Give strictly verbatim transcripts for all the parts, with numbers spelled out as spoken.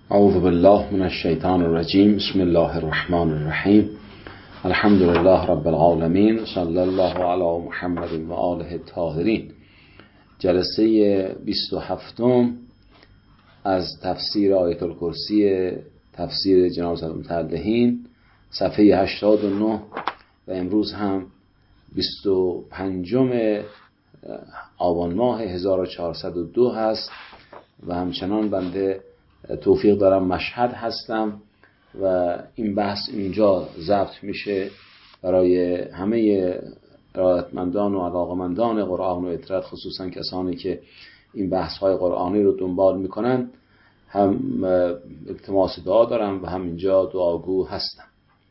اعوذ بالله من الشیطان الرجیم. بسم الله الرحمن الرحیم. الحمد لله رب العالمین. صلی الله علی محمد و آله الطاهرین. جلسه بیست و هفتم از تفسیر آیت الکرسی، تفسیر جناب سید متعلهین، صفحه هشتاد و نه و امروز هم بیست و پنجم آبان ماه هزار و چهارصد و دو هست و همچنان بنده توفیق دارم مشهد هستم و این بحث اینجا ضبط میشه برای همه ارادتمندان و علاقمندان قرآن و اطراد، خصوصا کسانی که این بحث های قرآنی رو دنبال میکنن. هم التماس دعا دارم و هم اینجا دعاگو هستم.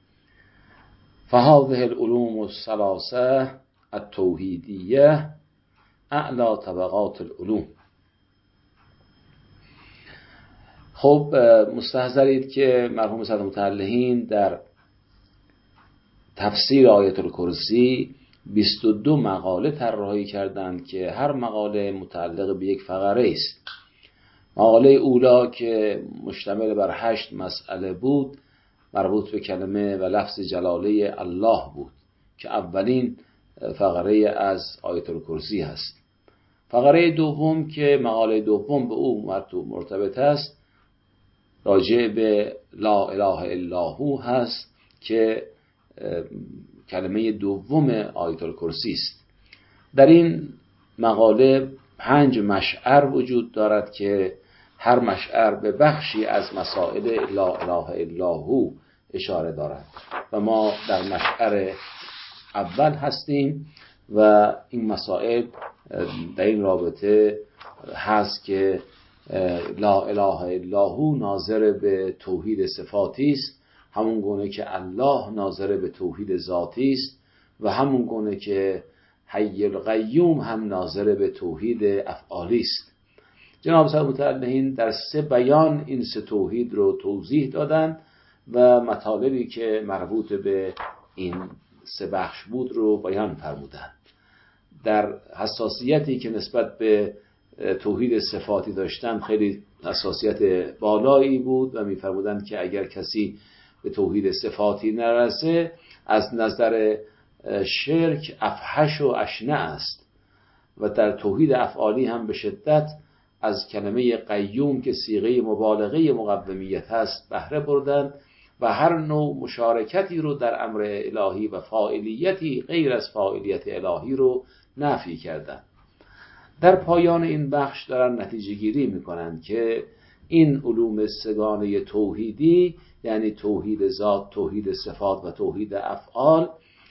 فهذه العلوم الثلاثه التوحیدیه اعلی طبقات العلوم. خب مستحضرید که مرحوم سید متعلهین در تفسیر آیت الکرسی بیست و دو مقاله طراحی کردند که هر مقاله متعلق به یک فقره است. مقاله اولا که مشتمل بر هشت مسئله بود مربوط به کلمه و لفظ جلاله الله بود که اولین فقره از آیت الکرسی هست. فقره دوم که مقاله دوم به او مرتبط است راجع به لا اله الا هو هست که کلمه دوم آیت الکرسی است. در این مقاله پنج مشعر وجود دارد که هر مشعر به بخشی از مسائل لا اله الا هو اشاره دارد و ما در مشعر اول هستیم و این مسائل در این رابطه هست که لا اله الا هو ناظر به توحید صفاتی است، همون گونه که الله ناظر به توحید ذاتی است و همون گونه که حی القیوم هم ناظر به توحید افعالی است. جناب سید متعلهین در سه بیان این سه توحید رو توضیح دادن و مطالبی که مربوط به این سه بخش بود رو بیان فرمودند. در حساسیتی که نسبت به توحید صفاتی داشتن خیلی حساسیت بالایی بود و می‌فرمودند که اگر کسی به توحید صفاتی نرسه از نظر شرک افحش و اشنع است و در توحید افعالی هم به شدت از کلمه قیوم که صیغه مبالغه مقومیت هست بهره بردند و هر نوع مشارکتی رو در امر الهی و فاعلیتی غیر از فاعلیت الهی رو نفی کردند. در پایان این بخش دارن نتیجه گیری میکنن که این علوم سگانه توحیدی یعنی توحید ذات، توحید صفات و توحید افعال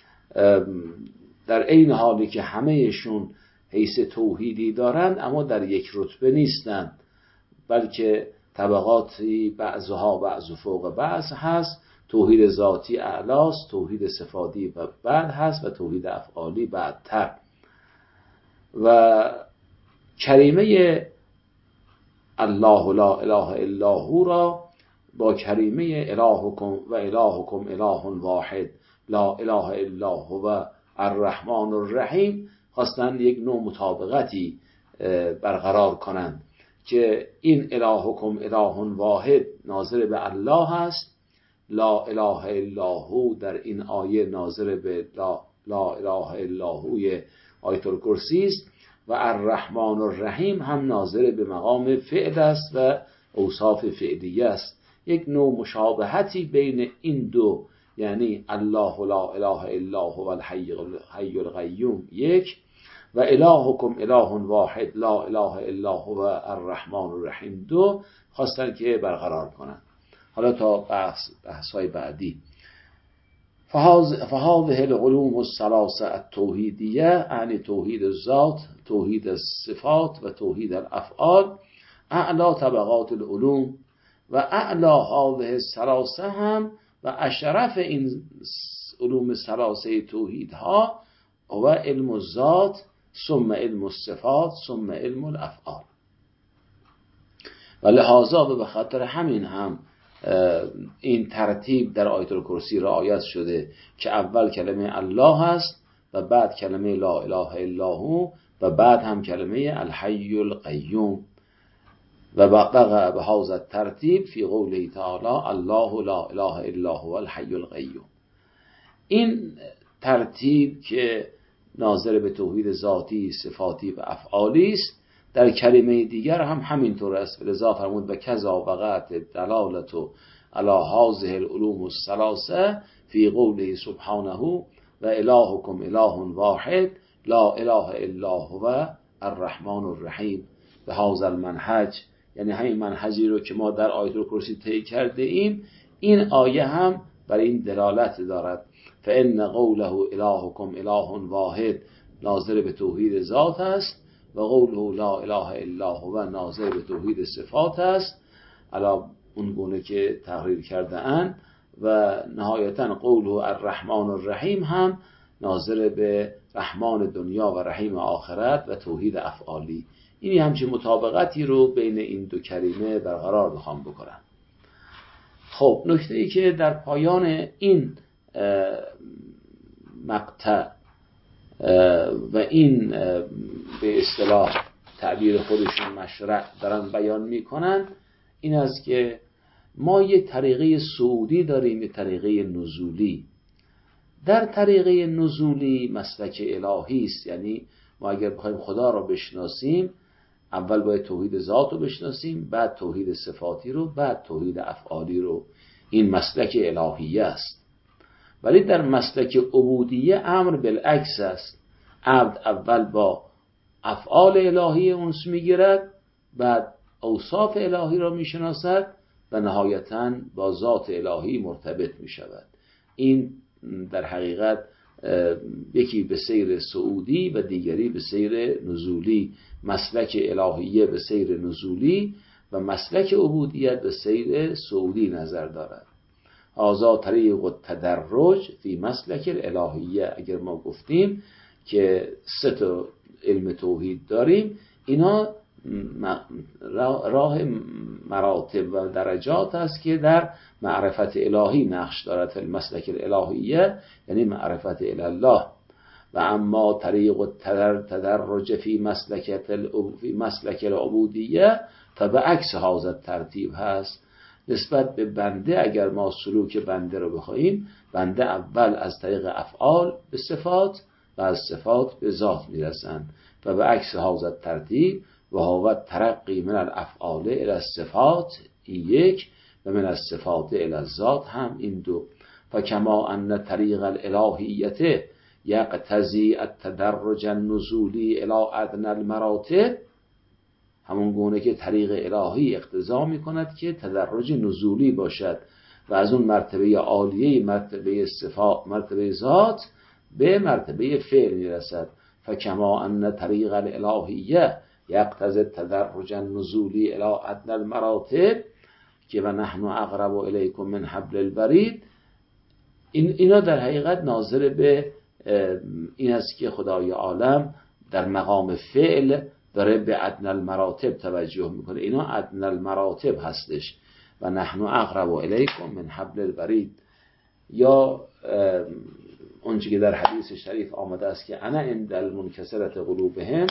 در عین حالی که همهشون حیث توحیدی دارند اما در یک رتبه نیستند، بلکه طبقاتی بعضها بعض فوق بعض هست. توحید ذاتی اعلاست، توحید صفاتی و بعد هست و توحید افعالی بعدتر. و کریمه الله لا اله الا هو را با کریمه الهکم و الهکم اله واحد لا اله الا هو الرحمن الرحیم خواستن یک نوع مطابقتی برقرار کنند که این الهکم اله واحد ناظر به الله است، لا اله الا هو در این آیه ناظر به لا, لا اله الا هوی آیت الکرسی است و الرحمن الرحیم هم ناظر به مقام فعل است و اوصاف فعلیه است. یک نوع مشابهتی بین این دو یعنی الله لا اله الا هو الحی القیوم یک و الهکم اله واحد لا اله الا هو الرحمن الرحیم دو خواستن که برقرار کنند. حالا تا بحث بحث‌های بعدی. فهذه العلوم الثلاثه التوحیدیه یعنی توحید الذات، توحید الصفات و توحید الافعال اعلی طبقات العلوم و اعلی هذه الثلاثه هم و اشرف این علوم ثلاثه توحیدها و علم الذات ثم علم الصفات ثم علم الافعال. و لحاظا و به خاطر همین هم این ترتیب در آیت الکرسی رعایت شده که اول کلمه الله هست و بعد کلمه لا اله الا هو و بعد هم کلمه الحی القیوم. و بقى به هذا ترتیب فی قوله تعالی الله لا اله الا هو الحی القیوم. این ترتیب که ناظر به توحید ذاتی، صفاتی و افعالی است، در کلمه دیگر هم همینطور است. لذا فرمود و کذا وقعت دلالت علی هذه العلوم الثلاثه فی قوله سبحانه و الهکم اله واحد لا اله الا هو الرحمن الرحیم. به هذا المنهج، یعنی همین منهجی رو که ما در آیت الکرسی طی کرده ایم، این آیه هم بر این دلالت دارد. فان قوله الهکم اله واحد ناظر به توحید ذات است و قوله لا اله الا هو ناظر به توحید صفات است، علا اون گونه که تقریر کرده اند. و نهایتا قوله الرحمن الرحیم هم ناظر به رحمان دنیا و رحیم آخرت و توحید افعالی. این همچین مطابقتی رو بین این دو کلمه برقرار بخوام بکنم. خب نکته ای که در پایان این مقطع و این به اصطلاح تعبیر خودشون مشرع دارن بیان میکنن این است که ما یک طریقه صعودی داریم، یک طریقه نزولی. در طریقه نزولی مسلک الهی است، یعنی ما اگر بخوایم خدا رو بشناسیم اول باید توحید ذات رو بشناسیم، بعد توحید صفاتی رو، بعد توحید افعالی رو. این مسلک الهیه است. ولی در مسلک عبودیه امر بالعکس است. عبد اول با افعال الهی اونس میگیرد، بعد اوصاف الهی را میشناسد و نهایتاً با ذات الهی مرتبط میشود. این در حقیقت یکی به سیر صعودی و دیگری به سیر نزولی. مسلک الهیه به سیر نزولی و مسلک عبودیت به سیر صعودی نظر دارد. هذا طریق التدرج فی مسلک الالهیه. اگر ما گفتیم که سه تا علم توحید داریم، اینا راه مراتب و درجات است که در معرفت الهی نقش دارد. فی مسلک الالهیه یعنی معرفت الله. و اما طریق التدرج فی مسلک فی مسلک العبودیه فبعکس هذا ترتیب هست. نسبت به بنده اگر ما سلوک بنده رو بخوایم، بنده اول از طریق افعال به صفات و از صفات به ذات میرسند. و به عکس هذا ترتیب و هو ترقی من الافعال الی الصفات این یک، و من الصفات الی الذات هم این دو. فکما ان طریق الالهیته یقتضی التدرج النزولی الی ادنی المراتب، همون گونه که طریق الهی اقتضا می کند که تدرج نزولی باشد و از اون مرتبه عالیه مرتبه صفات مرتبه ذات به مرتبه فعل می رسد. فکما ان طریق الالهیه یقتضی التدرج النزولی الی ادنی المراتب که و نحن اقرب الیکم من حبل الورید، این اینا در حقیقت ناظر به این است که خدای عالم در مقام فعل داره به ادنی المراتب توجه میکنه. اینا ادنی المراتب هستش. و نحن اقرب الیکم من حبل الورید. یا اونچه که در حدیث شریف آمده است که انا عند المنکسرة قلوبهم،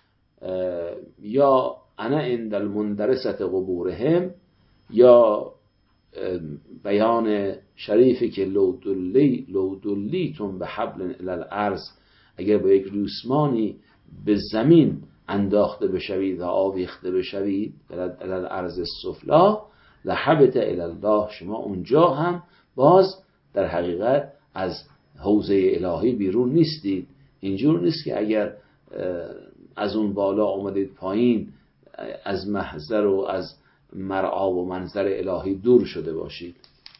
یا انا عند المندرسة قبورهم، یا بیان شریفی که لو دلی لو دلیتم به حبل الی الارض، اگر با یک ریسمانی به زمین انداخته بشوید و آویخته بشوید الی الارض السفلی لحبط الی الله، شما اونجا هم باز در حقیقت از حوزه الهی بیرون نیستید. اینجور نیست که اگر از اون بالا آمدید پایین از محضر و از مرعا و منظر الهی دور شده باشید.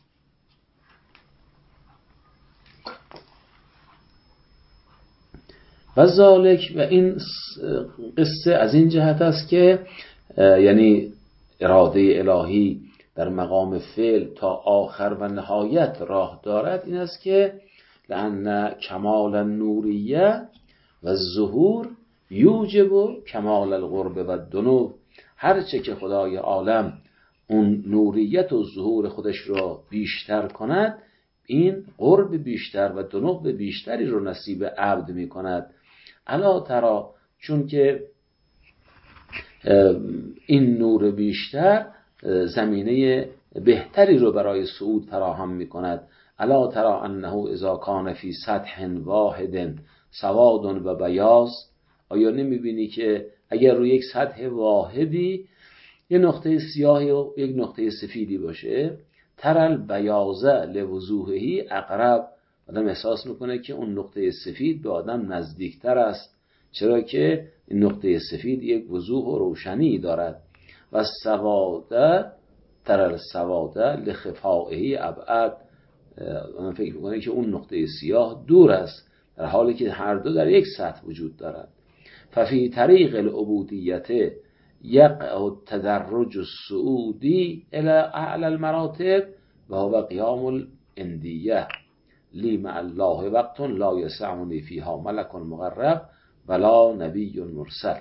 و ذالک، و این قصه از این جهت است که یعنی اراده الهی در مقام فعل تا آخر و نهایت راه دارد، این است که لأن کمال النوریه و الظهور یوجب کمال القرب و الدنو. هرچه که خدای عالم اون نوریت و ظهور خودش را بیشتر کند، این قرب بیشتر و دنو بیشتری رو نصیب عبد می کند. الا ترا، چون که این نور بیشتر زمینه بهتری رو برای صعود فراهم میکند. الا تری انه اذا کان فی سطح واحد سواد و بیاض، آیا نمیبینی که اگر روی یک سطح واحدی یک نقطه سیاهی و یک نقطه سفیدی باشه، ترل بیاضه لوضوحه اقرب، آدم احساس میکنه که اون نقطه سفید به آدم نزدیکتر است، چرا که این نقطه سفید یک وضوح و روشنی دارد. و سواده ترل سواده لخفائه ابعد، آدم فکر میکنه که اون نقطه سیاه دور است، در حالی که هر دو در یک سطح وجود دارد. ففی طریق العبودیت یقع التدرج السعودی الى اعلی المراتب و هو قیام الاندیه لی مع الله وقت لا یسعنی فیها ملک مقرب ولا نبی مرسل.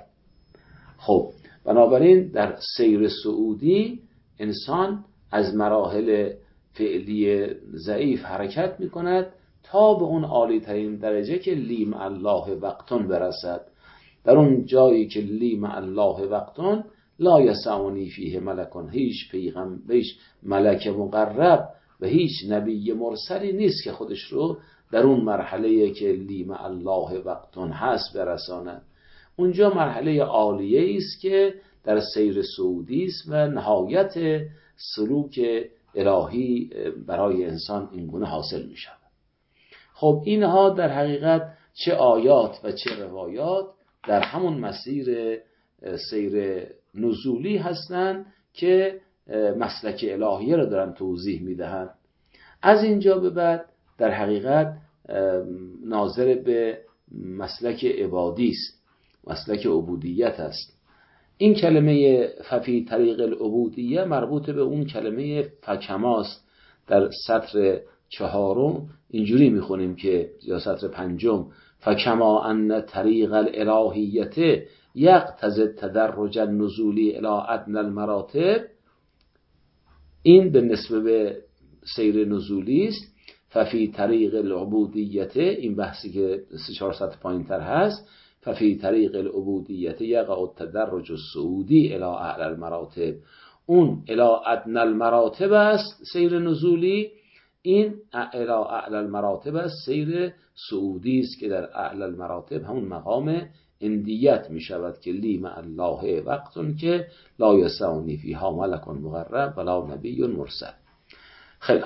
خب بنابراین در سیر سعودی انسان از مراحل فعلی ضعیف حرکت می کند تا به اون عالی ترین درجه که لی مع الله وقتون برسد. در اون جایی که لی مع الله وقتون لا یسعنی فیه ملکون، هیچ پیغمبر، هیچ ملک مقرب و هیچ نبی مرسلی نیست که خودش رو در اون مرحله که لی مع الله وقتون هست برساند. اونجا مرحله عالیه است که در سیر سعودی است و نهایت سلوک الهی برای انسان اینگونه حاصل می شود. خب اینها در حقیقت چه آیات و چه روایات در همون مسیر سیر نزولی هستند که مسلک الهیه را دارن توضیح میدهند. از اینجا به بعد در حقیقت ناظر به مسلک عبادی است، مسلک عبودیت است. این کلمه ففی طریق العبودیه مربوط به اون کلمه فکماست. در سطر چهارم اینجوری میخونیم که یا سطر پنجم فکما ان طریق الالهیت یقتضی التدرج النزولی الی ادنی المراتب، این به نسبه به سیر نزولی است. ففی طریق العبودیت، این بحثی که سه چهار سطح پایین تر هست، ففی طریق العبودیت یقع التدرج السعودی الی اعلی المراتب، اون الی ادنی المراتب است سیر نزولی، این الی اعلی المراتب است سیر سعودی است که در اعلی المراتب همون مقام اندیت می شود که لی مع الله وقتون که لا یسعنی فیها ملک مقرب ولا نبی مرسل. خیلی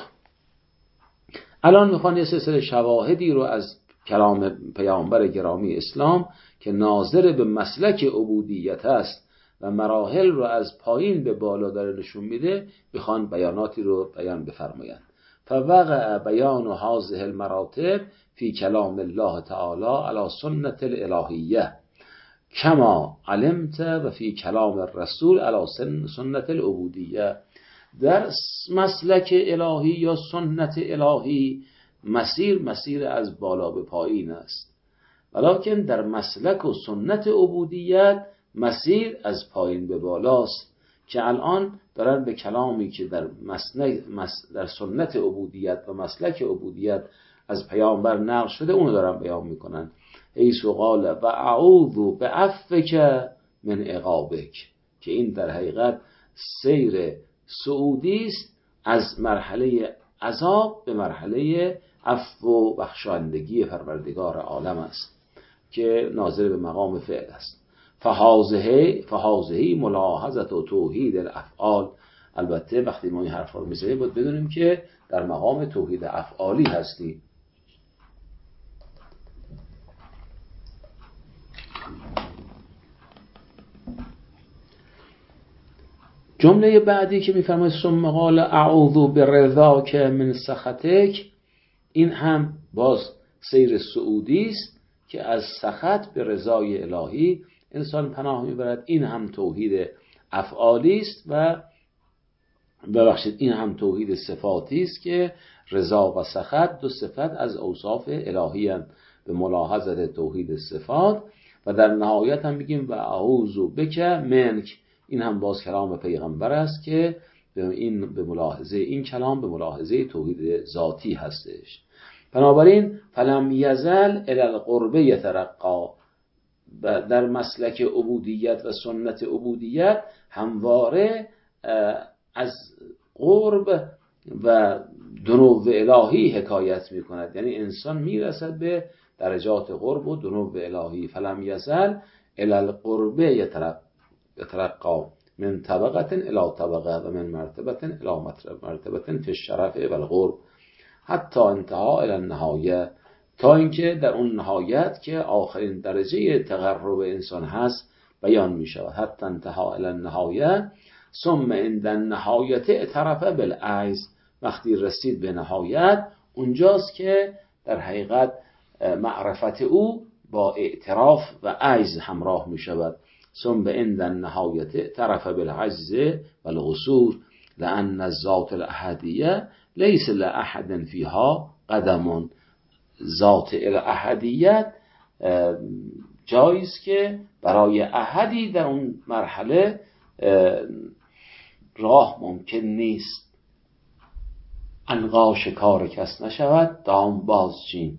الان میخوان یه سلسله شواهدی رو از کلام پیامبر گرامی اسلام که ناظر به مسلک عبودیت است و مراحل رو از پایین به بالا داره نشون میده، میخوان بیاناتی رو بیان بفرمایند. فوقع بیان هذه المراتب فی کلام الله تعالی علی سنت الالهیه کما علمت و فی کلام الرسول علی سنت العبودیه. در مسلک الهی یا سنت الهی مسیر مسیر از بالا به پایین است، ولکن در مسلک و سنت عبودیت مسیر از پایین به بالاست که الان دارن به کلامی که در مسلک در سنت عبودیت و مسلک عبودیت از پیامبر نقل شده اونو دارن بیان میکنن. حیث قال و اعوذ بعفوک من عقابک، که این در حقیقت سیر سعودی است از مرحله عذاب به مرحله عفو و بخشندگی پروردگار عالم است که ناظر به مقام فعل است. فهازهی فهازهی ملاحظت و توحید الافعال. البته وقتی ما این حرفا رو میزنیم باید بدونیم که در مقام توحید افعالی هستیم. جمله بعدی که میفرماید ثم قال اعوذ برضاک من سخطک، این هم باز سیر سعودی است که از سخط به رضای الهی انسان پناه میبرد. این هم توحید افعالی است و ببخشید این هم توحید صفاتی است که رضا و سخط دو صفت از اوصاف الهی هستند به ملاحظه توحید صفات. و در نهایت هم میگیم و اعوذ بک منک، این هم باز کلام پیغمبر است که به این به ملاحظه این کلام به ملاحظه توحید ذاتی هستش. بنابراین فلم یزل الی القرب یترقا، در مسلک عبودیت و سنت عبودیت همواره از قرب و دنو الهی حکایت می کند. یعنی انسان می رسد به درجات قرب و دنو الهی. فلم یزل الی القرب یترقی من طبقة الی طبقه و من مرتبة الی مرتبة فی الشرف و القرب حتی انتها الی النهایه، تا اینکه در اون نهایت که آخرین درجه تقرب انسان هست بیان می شود. حتی انتها الی النهایه ثم عند النهایه اعترف بالعجز، وقتی رسید به نهایت اونجاست که در حقیقت معرفت او با اعتراف و عجز همراه می شود. ثم عند النهایه اعترف بالعجز والقصور لأن الذات الاحدیه لیس لأحد فیها قدم. ذات الاحدیت جاییست که برای احدی در اون مرحله راه ممکن نیست. عنقا شکار کس نشود دام بازچین،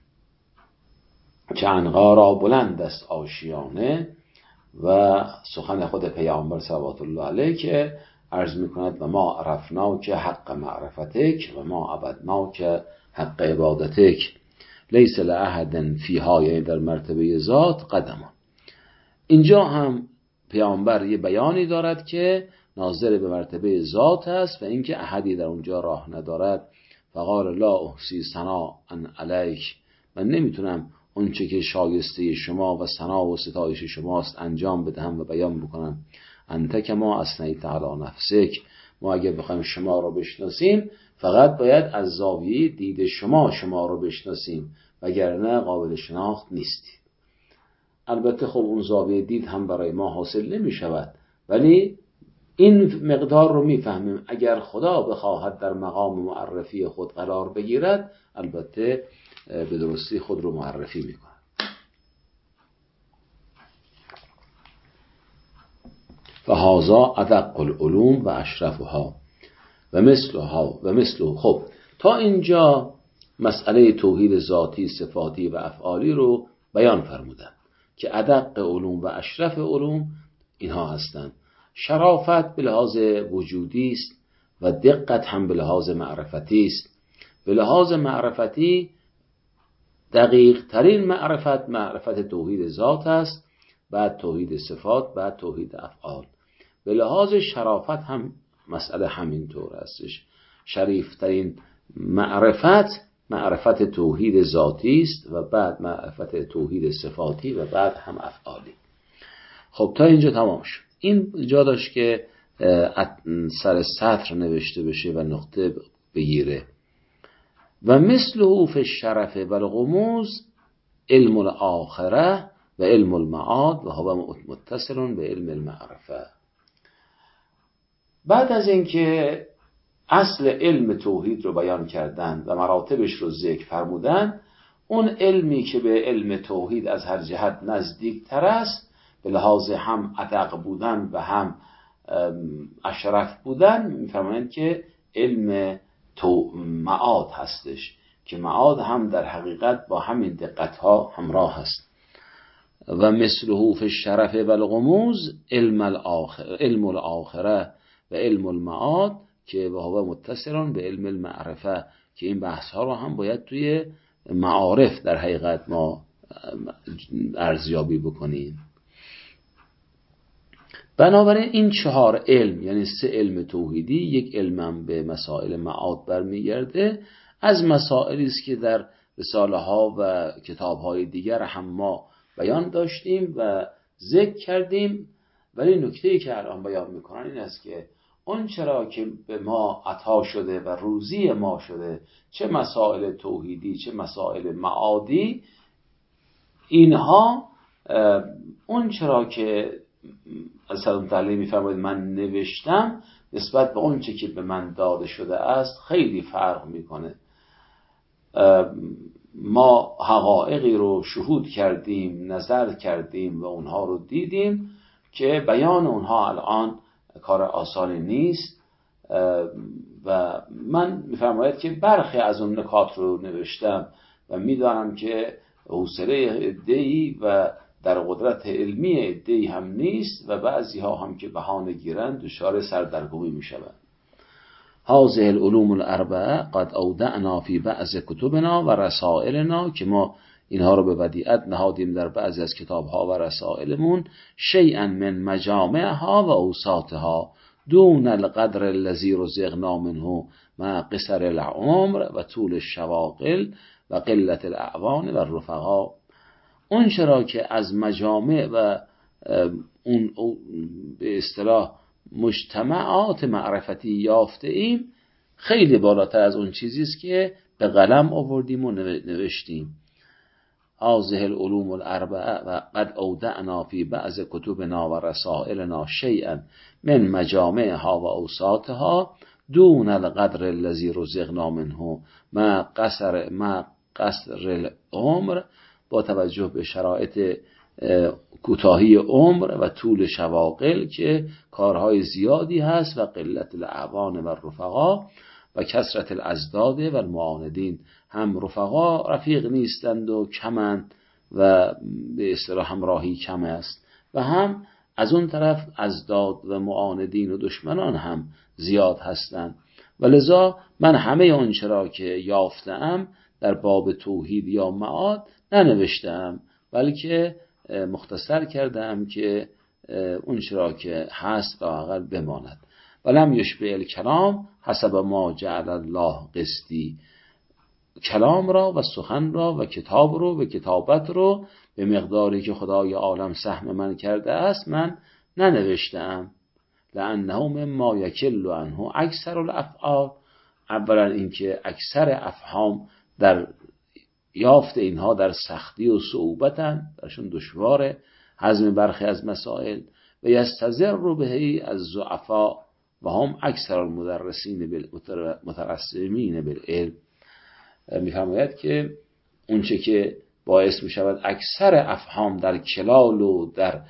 چه عنقا را بلند است آشیانه. و سخن خود پیامبر صلوات الله علیه که عرض میکند و ما عرفناک حق معرفتک و ما عبدناک حق عبادتک لیس لأحد فیها، یعنی در مرتبه ذات قدمان. اینجا هم پیامبر یه بیانی دارد که ناظر به مرتبه ذات است و اینکه احدی در اونجا راه ندارد. فقال لا احصی ثناء علیک، من نمیتونم اون چه که شایسته شما و ثنا و ستایش شماست انجام بدهم و بیان بکنم. انت کما اثنیت علی نفسک، ما اگر بخوایم شما رو بشناسیم فقط باید از زاویه دید شما شما رو بشناسیم، وگرنه قابل شناخت نیستید. البته خب اون زاویه دید هم برای ما حاصل نمی شود، ولی این مقدار رو میفهمیم. اگر خدا بخواهد در مقام معرفی خود قرار بگیرد البته به درستی خود رو معرفی میکند. فهذا ادق العلوم و اشرفها و مثلها و مثله. خب تا اینجا مسئله توحید ذاتی، صفاتی و افعالی رو بیان فرمودن که ادق علوم و اشرف علوم اینها هستند. شرافت به لحاظ وجودی است و دقت هم به لحاظ معرفتی است. به لحاظ معرفتی دقیق ترین معرفت معرفت توحید ذات است، بعد توحید صفات، بعد توحید افعال. به لحاظ شرافت هم مسئله همینطور هستش. شریف ترین معرفت معرفت توحید ذاتی است و بعد معرفت توحید صفاتی و بعد هم افعالی. خب تا اینجا تمام شد. این جا داشت که سر سطر نوشته بشه و نقطه بگیره. و مثله فی الشرف و الغموز علم الاخره و علم المعاد و هو متصل به علم المعرفه. بعد از اینکه اصل علم توحید رو بیان کردن و مراتبش رو ذکر فرمودن، اون علمی که به علم توحید از هر جهت نزدیک تر است به لحاظ هم ادق بودن و هم اشرف بودن میفرمایند که علم تو معاد هستش، که معاد هم در حقیقت با همین دقت ها همراه هست. و مثله فی الشرف و الغموز علم الاخره علم الاخره و علم المعاد که هو متصل به علم المعرفه، که این بحث ها رو هم باید توی معارف در حقیقت ما ارزیابی بکنیم. بنابراین این چهار علم، یعنی سه علم توحیدی، یک علم به مسائل معاد برمیگرده، از مسائلی است که در رساله ها و کتاب های دیگر هم ما بیان داشتیم و ذکر کردیم. ولی نکته‌ای که الان بیان میکنن این است که اون چرا که به ما عطا شده و روزی ما شده، چه مسائل توحیدی چه مسائل معادی، اینها اون چرا که اصلا تعالی میفرماید من نوشتم نسبت به اون چه که به من داده شده است خیلی فرق میکنه. ما حقایقی رو شهود کردیم، نظر کردیم و اونها رو دیدیم که بیان اونها الان کار آسانی نیست و من میفرماید که برخی از اون نکات رو نوشتم و میدانم که حوصله عده‌ای و در قدرت علمی عده‌ای هم نیست و بعضی ها هم که بهانه گیرند دچار سردرگمی می شوند. هذه العلوم الاربعه قد اودعنا فی بعض کتبنا و رسائلنا، که ما اینها رو به ودیعت نهادیم در بعضی از کتابها و رسائلمون، شیئا من مجامعها و اوساطها دون القدر الذی رزقنا منه مع قصر العمر و طول الشواغل و قلت الاعوان و الرفقا. اون چرا که از مجامع و اون به اصطلاح مجتمعات معرفتی یافته ایم خیلی بالاتر از اون چیزی است که به قلم آوردیم و نوشتیم. هذه العلوم الاربعه و قد اودعنا فی بعض کتبنا و رسائلنا شیئا من مجامعها و اوساطها دون القدر الذی رزقنا منه مع قصر مع قصر العمر، با توجه به شرایط کوتاهی عمر و طول شواغل که کارهای زیادی هست و قلت الاعوان و رفقا و کثرت الازداد و المعاندین. هم رفقا رفیق نیستند و کمند و به اصطلاح همراهی کم است و هم از اون طرف ازداد و معاندین و دشمنان هم زیاد هستند. و لذا من همه اون چرا که یافتم در باب توحید یا معاد ننوشتم، بلکه مختصر کردم که اون چرا که هست لااقل بماند. ولم یشبه الکلام حسب ما جعل الله قسطی، کلام را و سخن را و کتاب رو و کتابت رو به مقداری که خدای عالم سهم من کرده است من ننوشتم. لأنه مما یکل عنه اکثر الافعال، اولا اینکه اکثر افهام در یافت اینها در سختی و صعوبتن، برشون دشواره هضم برخی از مسائل. و یستضر بهی از ضعفا و هم اکثر المدرسین مترسمین بالعلم. میفرماید که اونچه که باعث می شود اکثر افهام در کلال و در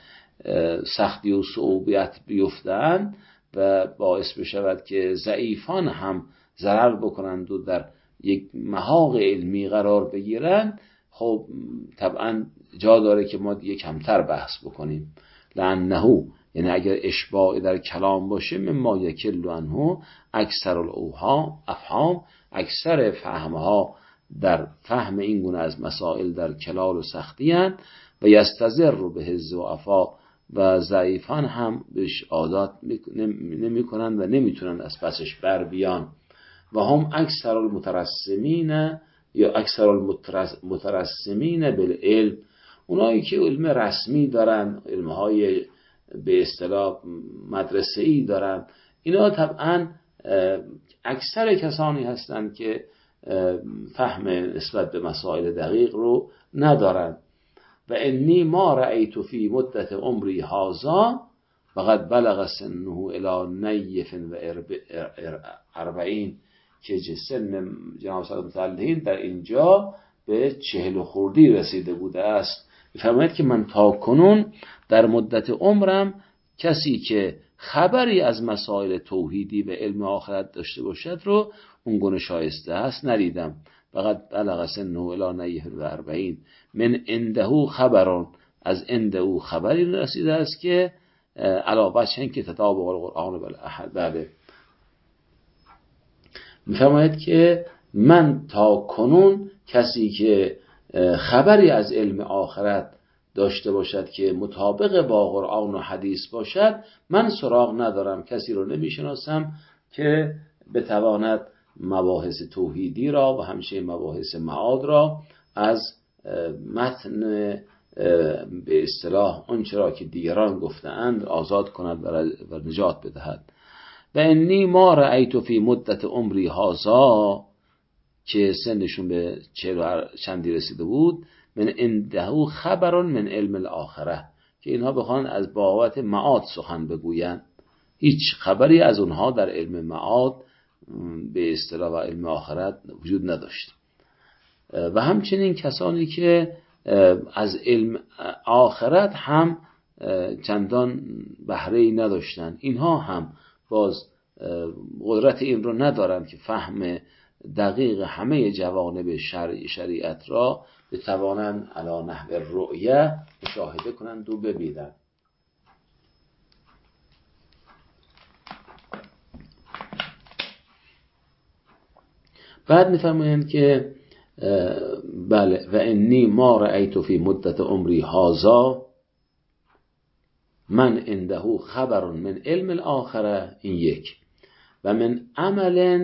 سختی و صعوبت بیفتند و باعث می شود که ضعیفان هم ضرر بکنند و در یک محاق علمی قرار بگیرند، خب طبعا جا داره که ما دیگه کمتر بحث بکنیم. لأنه، یعنی اگر اشباع در کلام باشه، مما یکل عنه اکثر الاوهام افهام، اکثر فهمها در فهم این گونه از مسائل در کلال و سختی هستند و یستضر به الضعفا و ضعیفان هم بهش عادت نمی کنند و نمیتونن از پسش بر بیان. و هم اکثر المترسمین یا اکثر المترسمین بالعلم، اونایی که علم رسمی دارن، علمهای به اصطلاح مدرسه‌ای دارن، اینا طبعا اکثر کسانی هستند که فهم نسبت به مسائل دقیق رو ندارن. و انی ما رأیت فی مدت عمری هذا وقد بلغ سنه الی نیف و اربعین، که سن جناب صاحب متعلقین در اینجا به چهل و خوردی رسیده بوده است. می‌فرماید که من تا کنون در مدت عمرم کسی که خبری از مسائل توحیدی و علم آخرت داشته باشد رو اون گونه شایسته است ندیدم. فقط بلغ سنه الی نیف و اربعین من عنده خبرون، از عنده خبری رسیده است که علاوه چند که تطابق القرآن بله. می‌فرماید که من تا کنون کسی که خبری از علم آخرت داشته باشد که مطابق با قرآن و حدیث باشد من سراغ ندارم، کسی رو نمیشناسم که بتواند مباحث توحیدی را و همچنین مباحث معاد را از متن به اصطلاح آنچه را که دیگران گفتند آزاد کند و نجات بدهد. و انی ما رأیت فی مدت عمری هذا، که سنشون به چهل چندی رسیده بود، من عنده خبر من علم الاخره، که اینها بخوان از بابت معاد سخن بگویند، هیچ خبری از اونها در علم معاد به اصطلاح و علم آخرت وجود نداشت. و همچنین کسانی که از علم آخرت هم چندان بهره‌ای نداشتن، اینها هم باز قدرت این رو ندارن که فهم دقیق همه جوانب شرع شریعت را بتوانند علی نحو رؤیه مشاهده کنند و ببینند. بعد میفرمایند که بله و انی ما رأیت فی مدت عمری هذا من عنده خبر من علم الاخره، این یک، و من عمل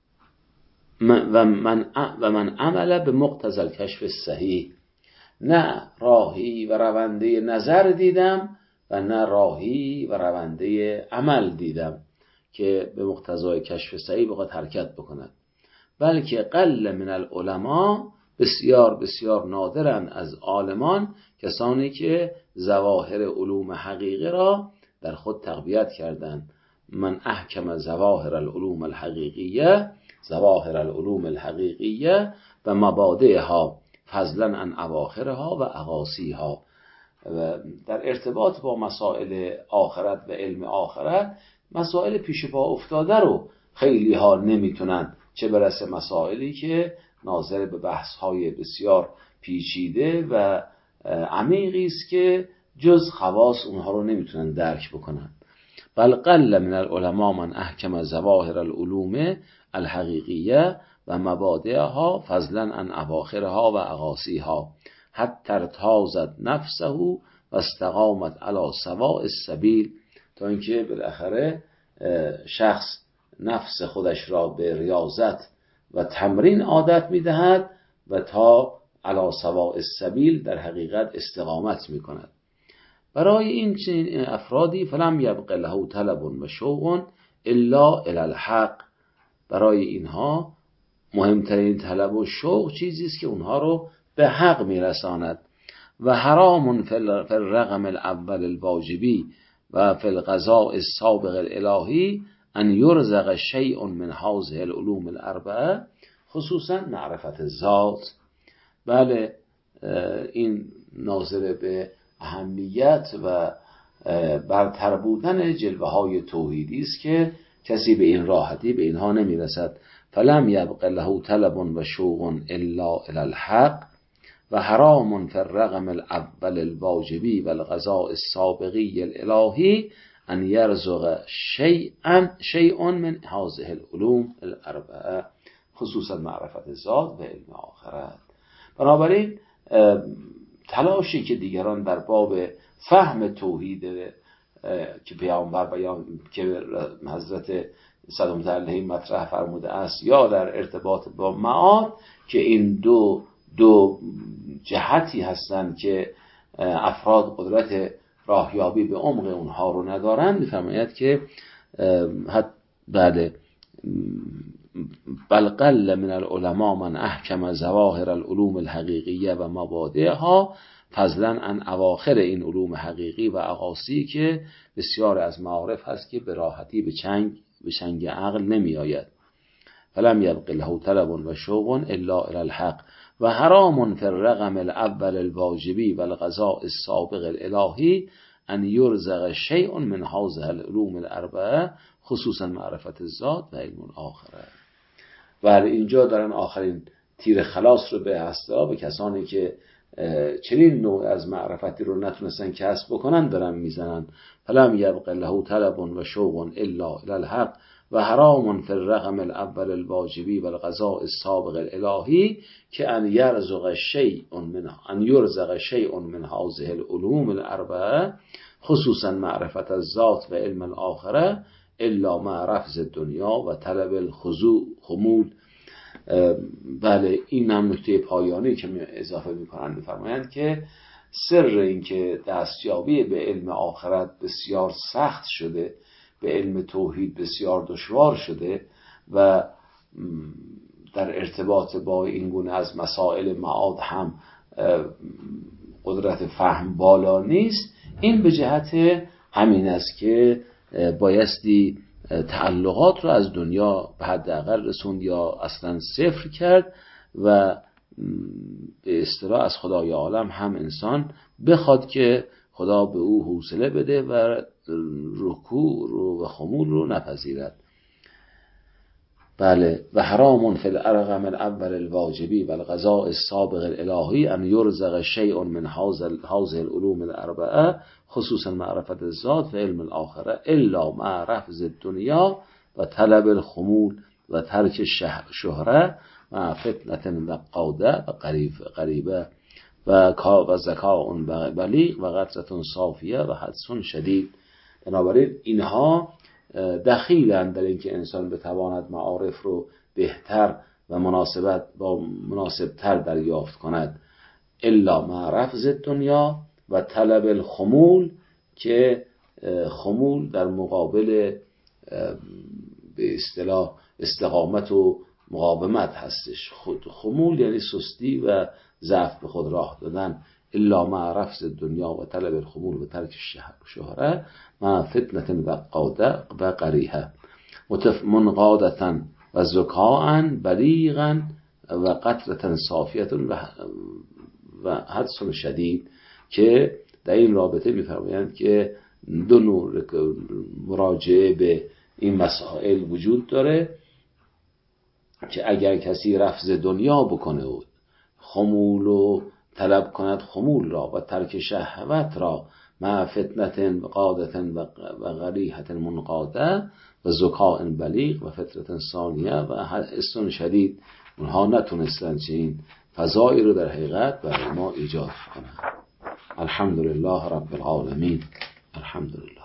و من و من عمل به مقتضی الکشف صحیح، نه راهی و رونده نظر دیدم و نه راهی و رونده عمل دیدم که به مقتضای کشف صحیح بخواد حرکت بکند، بلکه قل من العلماء، بسیار بسیار نادرند از عالمان کسانی که ظواهر علوم حقیقی را در خود تقویت کردند. من احکم ظواهر العلوم الحقیقیه، ظواهر العلوم الحقیقیه و مبادئها فضلا عن اواخرها و اقاصیها. در ارتباط با مسائل آخرت و علم آخرت، مسائل پیش پا افتاده رو خیلی ها نمیتونن، چه برسه مسائلی که ناظر به بحث‌های بسیار پیچیده و عمیقی است که جز خواص اونها رو نمیتونن درک بکنن. بل قل من العلماء من احکم ظواهر العلوم الحقیقیه و مبادئها فضلا عن اواخرها و اقاصیها حتی ارتازت نفسه و استقامت علی سواء السبیل، تا اینکه بالاخره شخص نفس خودش را به ریاضت و تمرین عادت میدهد و تا علی سواء السبیل در حقیقت استقامت میکند. برای این چنین افرادی فلم یبق له طلب و شوق الا الی الحق، برای اینها مهمترین طلب و شوق چیزی است که اونها رو به حق میرساند. و حرام فی الرقم الاول الواجبی و فی القضاء السابق الالهی ان یرزق شیء من هذه العلوم الاربعه خصوصا معرفت ذات. بله، این ناظر به اهمیت و برتر بودن جلوه های توحیدی است که کسی به این راحتی به اینها نمیرسد. فلم یبق له طلب و شوق الا الی الحق و حرام فی الرقم الاول الواجبی و القضاء السابقی الالهی ان یرزق شیئا شیء من هذه العلوم الاربعه خصوصا معرفت ذات و علم آخرت. بنابراین تلاشی که دیگران در باب فهم توحید که پیامبر بیان که حضرت صدام علیه مطرح فرموده است یا در ارتباط با معاد، که این دو دو جهتی هستند که افراد قدرت راهیابی به عمق اونها رو ندارند، می‌فرماید که حد بعد بل قل من العلماء من احکم ظواهر العلوم الحقیقیه و مبادئها فضلا عن اواخر این علوم حقیقی و اقاصی که بسیار از معارف هست که به راحتی به چنگ به چنگ عقل نمی آید. فلم یبق له طلب و شوق الا الی الحق و حرام فی الرقم الاول الواجبی و القضاء السابق الالهی ان یرزق شیء من هذه العلوم الاربعه خصوصا معرفت ذات و علم الاخره. و اینجا دارن آخرین تیر خلاص رو به هستا به کسانی که چنین نوع از معرفتی رو نتونستن کسب بکنن دارن میزنن. فلم یبق له طلب و شوق الا الی الحق و حرام فی الرقم الاول الواجبی و القضاء السابق الالهی که ان یرزق شیء من ان یرزق شیء من هذه العلوم الاربعه خصوصا معرفت الذات و علم الاخره الا مع رفض دنیا و طلب الخضوع خمول. بله، این هم نکته پایانی که اضافه میکنن، میفرمایند که سر این که دستیابی به علم آخرت بسیار سخت شده، به علم توحید بسیار دشوار شده و در ارتباط با این گونه از مسائل معاد هم قدرت فهم بالا نیست، این به جهت همین است که بایستی تعلقات رو از دنیا به حداقل رسوند یا اصلا صفر کرد و به اصطلاح از خدای عالم هم انسان بخواد که خدا به او حوصله بده و رکوع رو و خمول رو نپذیرد. بله. و حرام فی الارقم الاول الواجبی و القضاء السابق الالهی ان یرزق شیء من هذه العلوم الاربعه خصوصا معرفت الذات و علم الاخره الا مع رفض الدنیا و طلب الخمول و ترک شهره و فتنه و قوده و قریبه و کا و زکاء بلیغ و قطره صافیه و حدس شدید. بنابراین اینها دخیلند در اینکه انسان بتواند معارف رو بهتر و مناسبت با مناسبتر دریافت کند. الا مع رفض دنیا و طلب الخمول، که خمول در مقابل به اصطلاح استقامت و مقاومت هستش. خود خمول یعنی سستی و ضعف به خود راه دادن. الا مع رفض دنیا و طلب الخمول و ترک شهره مع فتنه و قوده و قریحه منقادتا و زکاء بلیغا و قطره صافیه و و حدس شدید، که در این رابطه می‌فرمایند که دو نوع مراجعه به این مسائل وجود داره، که اگر کسی رفض دنیا بکنه و خمول و طلب کند خمول را و ترک شهوت را مع فتنه قادة و قریحة منقاده و زکاء بلیغ و فترة ثانیه و حدس شدید، اونها نتونستن چنین فضایی رو در حقیقت برای ما ایجاد کنند. الحمدلله رب العالمین. الحمدلله.